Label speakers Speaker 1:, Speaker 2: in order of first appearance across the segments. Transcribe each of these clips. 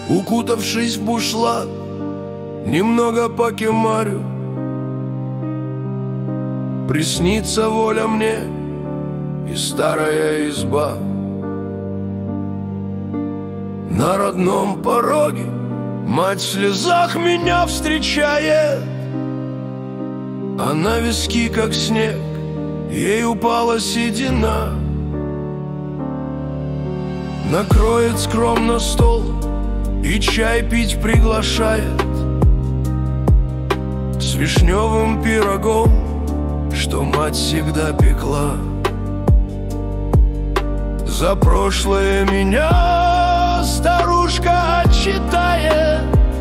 Speaker 1: укутавшись в бушлат, немного покемарю. Приснится воля мне и старая изба. На родном пороге мать в слезах меня встречает, а на виски, как снег, ей упала седина. Накроет скромно стол и чай пить приглашает с вишневым пирогом, что мать всегда пекла. За прошлое меня старушка отчитает.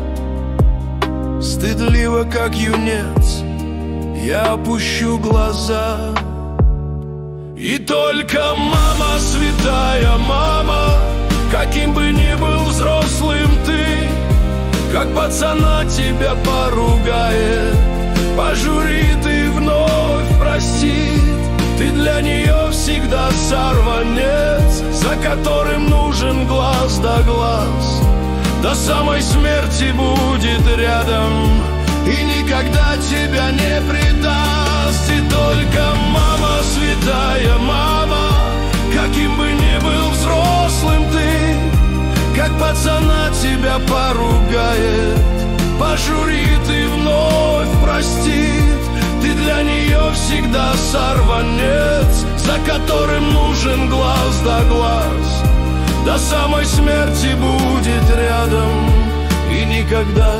Speaker 1: Стыдливо, как юнец, я опущу глаза. И только мама, святая мама, каким бы ни был взрослым ты, как пацана тебя поругает, пожурит и вновь простит. Ты для нее всегда сорванец, за которым нужен глаз да глаз. До самой смерти будет рядом и никогда тебя не предаст. И только мама, святая мама, каким бы ни был взрослым ты, как пацана тебя поругает, пожурит и вновь простит. Ты для нее всегда сорванец, за которым нужен глаз да глаз. До самой смерти будет рядом и никогда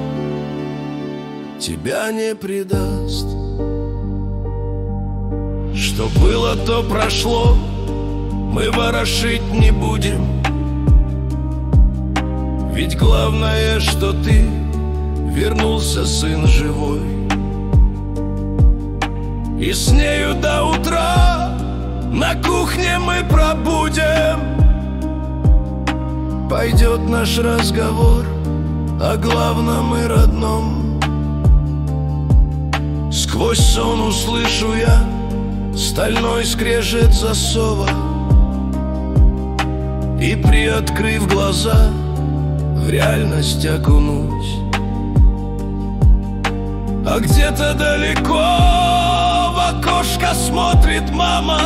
Speaker 1: тебя не предаст. Что было, то прошло, мы ворошить не будем. Ведь главное, что ты вернулся, сын живой. И с нею до утра на кухне мы пробудем. Пойдет наш разговор о главном и родном. Сквозь сон услышу я стальной скрежет засова, и, приоткрыв глаза, в реальность окунусь. А где-то далеко в окошко смотрит мама,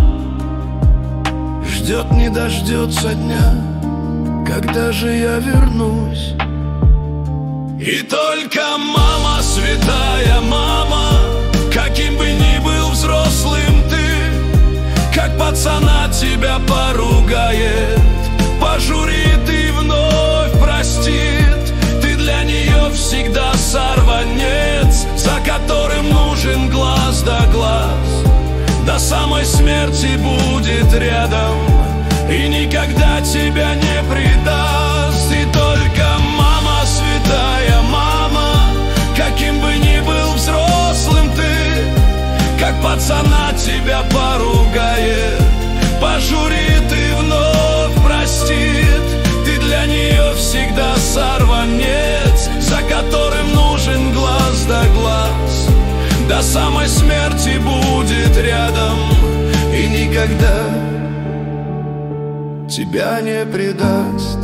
Speaker 1: ждет, не дождется дня, когда же я вернусь. И только мама, святая мама, каким бы ни был взрослым ты, как пацана тебя поругает, пожурит и вновь простит. Ты для нее всегда сорванец, за которым нужен глаз да глаз. До самой смерти будет рядом и никогда тебя не предаст. И только мама, святая мама, каким бы ни был взрослым ты, как пацана тебя поругает, пожурит и вновь простит. Ты для нее всегда сорванец, за которым нужен глаз да глаз. До самой смерти будет рядом и никогда тебя не предаст.